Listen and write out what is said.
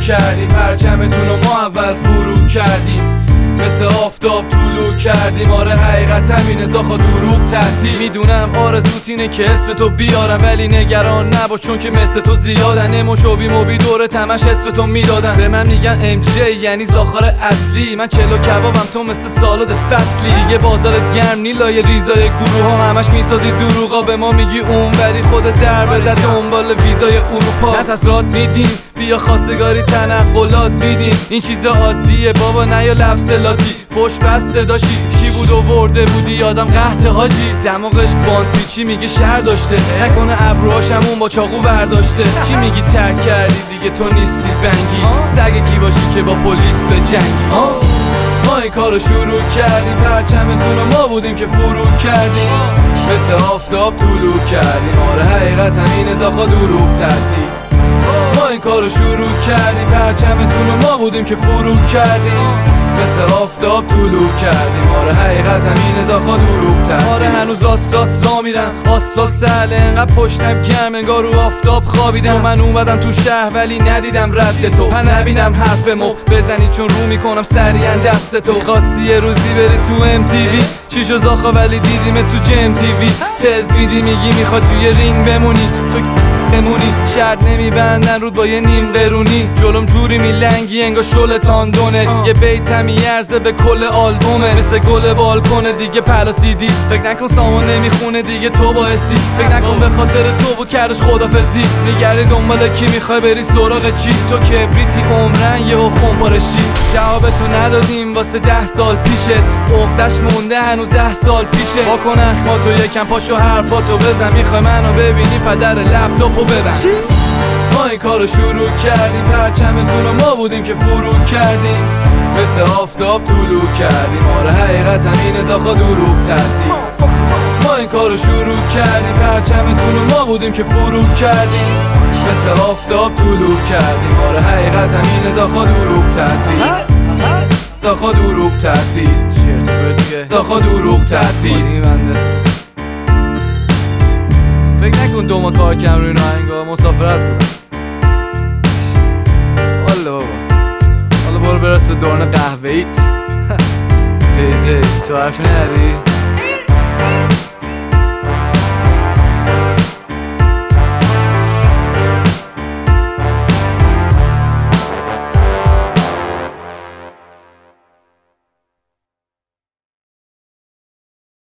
کردیم، پرچمتون رو ما اول فرو کردیم، مثل آفتاب طلوع کردیم. آره حقیقت همینه زاخا دروغ تعطیل. میدونم آرزوت اینه که اسم تو بیارم، ولی نگران نباش چون که مثل تو زیادن. اموشو بی موبی دوره تمش اسم تو میدادن. به من میگن ام جی یعنی زاخار اصلی. من چلو کبابم تو مثل سالاد فصلی. دیگه بازارت گرم نیلای ریزای گروه ها همش میسازی دروغا. به ما میگی اونوری خودت در بده دنبال ویزای اروپا. نه تسرات میدیم بیا خواستگاری تنقلات میدیم. این چیزا عادیه بابا نیا لفظ لاتی. فوش بس صداشی کی بود ورده بودی یادم قحط حاجی. دماغش باند پیچی میگه شهر داشته، نکنه ابروهاش همون با چاقو ورداشته. چی میگی ترک کردی دیگه تو نیستی بنگی، سگ کی باشی که با پلیس به جنگی. ما این کارو شروع کردیم، پرچمتون رو ما بودیم که فرو کردیم، مثل آفتاب طلوع کردیم. آره حقیقت همینه زاخا دروغ تعطیل. ما این کارو شروع کردیم، پرچمتون رو ما بودیم که فرو کردیم، مثل آفتاب طلوع کردیم. آره حقیقت همینه زاخا دروغ تعطیل. آره هنوز راست را میرم، آسفالت سهله انقدر پشتم گرم انگار رو آفتاب خوابیدم. من اومدم تو شهر ولی ندیدم رد تو، نبینم حرف مفت بزنی چون رو میکنم سریعا دست تو. خواستی یه روزی بری تو MTV چی شو زاخا ولی دیدیم تو جم TV. تز بیدی میگی میخواد توی رینگ بمونی، تو بمونی شرط نمیبندن رود با یه نیم قرونی. جلوم جوری میلنگی انگار شل تاندونه، دیگه بیتم میارزه به کل آلبومه. مثل گل بالکنه دیگه پلاسیدی، فکر نکن سامان نمیخونه دیگه تو باعثی. فکر نکن به خاطر تو بود کردش خدافزی. میگردی دنبال کی میخوای بری سراغ چی؟ تو کبریتی عمرن یهو خونپارشی. جوابتو ندادیم واسه 10 سال پیشت، عقدش مونده هنوز 10 سال پیشه. واکن اخماتو یکم پاشو حرفاتو بزن، میخوای منو ببینی پدر لپتاپو ببن. ما این کارو شروع کردیم، پرچمتون رو ما بودیم که فرو کردیم، مثل آفتاب طلوع کردیم. آره حقیقت همینه زاخا دروغ تعطیل. ما این کارو شروع کردیم، پرچمتون رو ما بودیم که فرو کردیم، مثل آفتاب طلوع کردیم. آره حقیقت همینه زاخا دروغ تعطیل. زاخا دروغ تعطیل. زاخا دروغ تعطیل. فکر نکن دوما کار کم روی ناهنگا مسافرت بودم. والا بابا حالا برو برس به دوران قهوه‌ایت. جی تو حرفی نداری؟